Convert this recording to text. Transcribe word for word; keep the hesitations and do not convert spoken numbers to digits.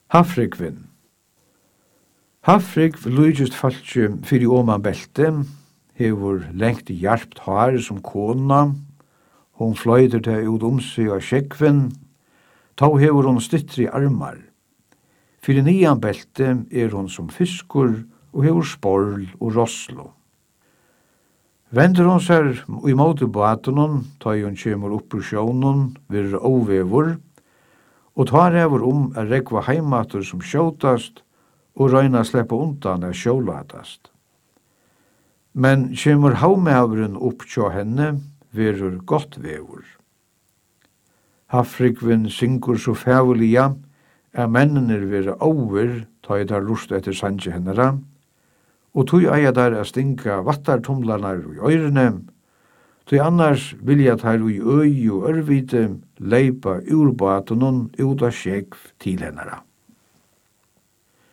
Hafrikvin. Hafrikv lujist falskje fyri oman belte, hevur lengt hjarpt hár som kona, hon fløyder det ut om seg av skjekven, ta hevur hon styttri armar. Fyri nian belte er hon som fiskur og hevur sporl og rosslo. Vendur hon seg i måte batenon, ta hon kjemur upp ur sjónon, vir óvevur, og tar hevur om a regva heimatur som skjótast, og røyna sleppa undan a sjólatast. Men kjemur havmævren upp tjá henne, verur gott vevur. Hafrikvin syngur så fævuliga, er mennenir vera over, ta i der rust etter sanje hennara, og tui eier der a stinga vattartumlarnar i øyrene, tui annars vilja der i øy og ørvite leipa ur batunon ut av skjegv til hennara.